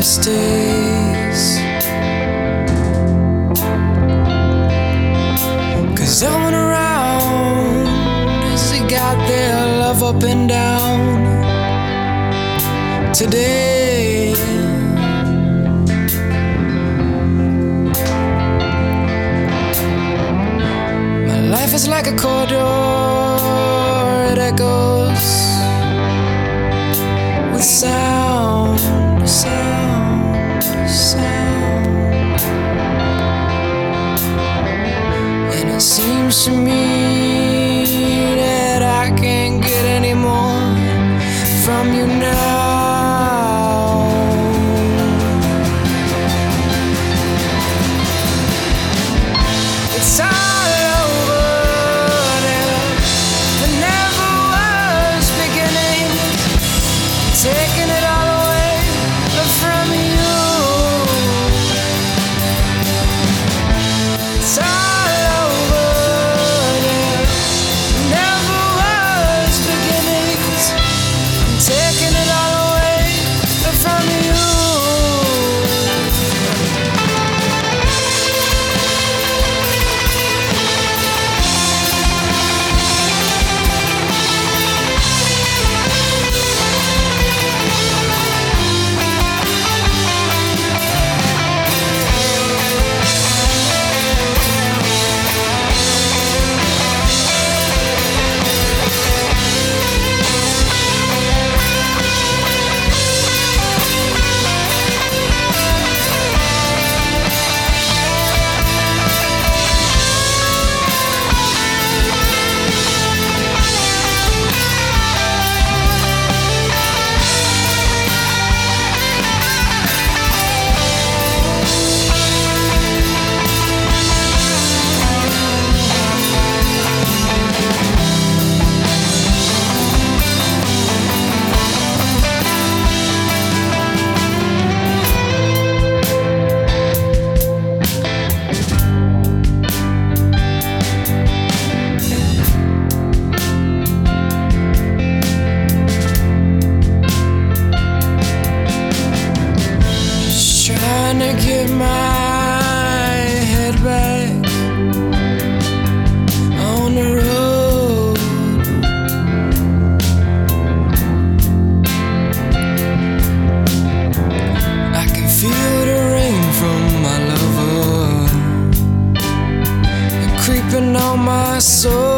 mistakes. 'Cause everyone around has got their love up and down today. My life is like a corridor, it echoes with sound, sound, sound. And it seems to me that I can't get any more from you now. It's all over now. There never was beginning. Taking it all away from you. It's all over now. Never was beginnings. I'm taking it all away from you. Trying to get my head back on the road. I can feel the rain from my lover creeping on my soul.